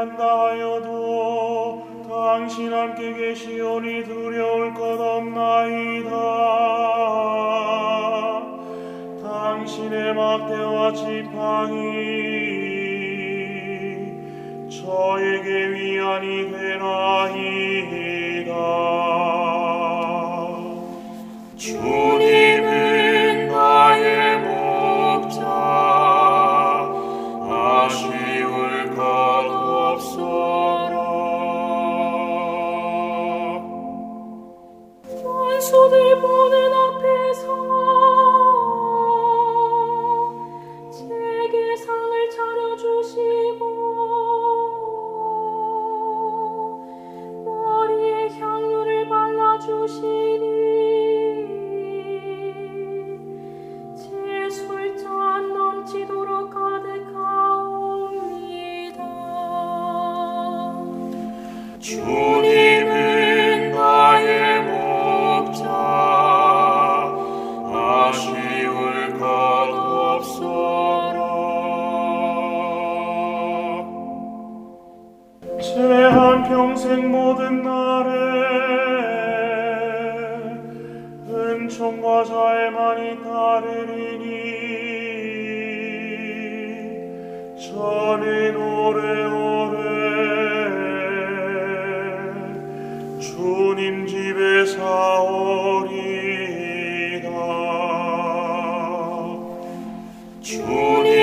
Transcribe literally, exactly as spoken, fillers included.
한다 하여도 당신 함께 계시오니 두려울 것 없나이다. 당신의 막대와 지팡이 저에게 위안이 되나이다. 주님은 나의 목자, 아쉬울 것 없어라. 원수들 보는 앞에서 제게 상을 차려주시고 머리에 향유를 발라주시니 제 술잔 넘치도록 가득하옵니다. 주님은 나의 목자, 아쉬울 것 없어라. 제 한평생 모든 날에 은총과 자애만이 따르리니 저는 오래오래 주님 집에 사오리다. 주님